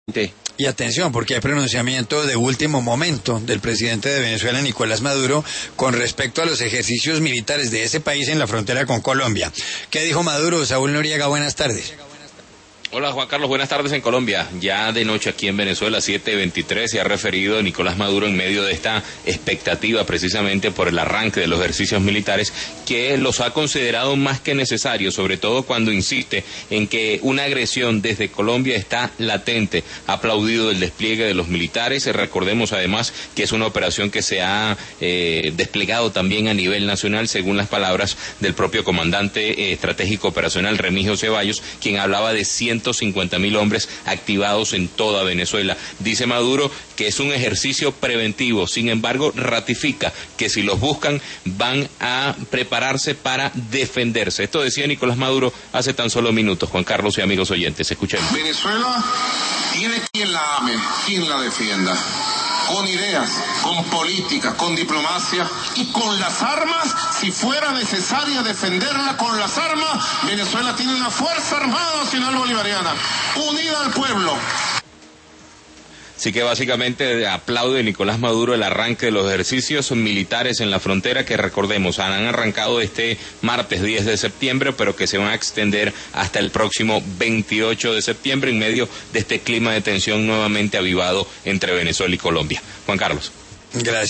Y atención, porque hay pronunciamiento de último momento del presidente de Venezuela, Nicolás Maduro, con respecto a los ejercicios militares de ese país en la frontera con Colombia. ¿Qué dijo Maduro? Saúl Noriega, buenas tardes. Hola Juan Carlos, buenas tardes en Colombia. Ya de noche aquí en Venezuela, 7:23, se ha referido Nicolás Maduro en medio de esta expectativa precisamente por el arranque de los ejercicios militares, que los ha considerado más que necesarios, sobre todo cuando insiste en que una agresión desde Colombia está latente. Ha aplaudido el despliegue de los militares. Recordemos además que es una operación que se ha desplegado también a nivel nacional, según las palabras del propio comandante estratégico operacional Remigio Ceballos, quien hablaba de 150.000 hombres activados en toda Venezuela. Dice Maduro que es un ejercicio preventivo, sin embargo ratifica que si los buscan van a prepararse para defenderse. Esto decía Nicolás Maduro hace tan solo minutos. Juan Carlos y amigos oyentes, escuchemos. Venezuela tiene quien la ame, quien la defienda, con ideas, con política, con diplomacia y con las armas. Si fuera necesaria defenderla con las armas, Venezuela tiene una Fuerza Armada Nacional Bolivariana, unida al pueblo. Así que básicamente aplaude Nicolás Maduro el arranque de los ejercicios militares en la frontera, que recordemos han arrancado este martes 10 de septiembre, pero que se van a extender hasta el próximo 28 de septiembre en medio de este clima de tensión nuevamente avivado entre Venezuela y Colombia. Juan Carlos. Gracias.